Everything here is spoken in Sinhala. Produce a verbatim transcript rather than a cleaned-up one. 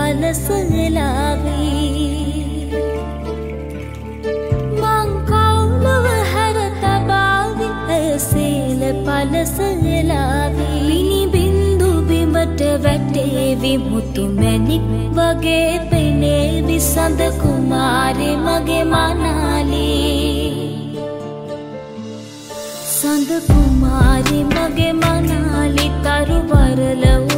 පලසලාවී මං කවුලව හැර තබාවි ඇසේල පලසලාවී මිනි බින්දු බිමට වැටේවි මුතු මැණික් වගේ පෙනේවි සඳ කුමාරේ මගේ මනාලී සඳ කුමාරේ මගේ මනාලී තරු වරල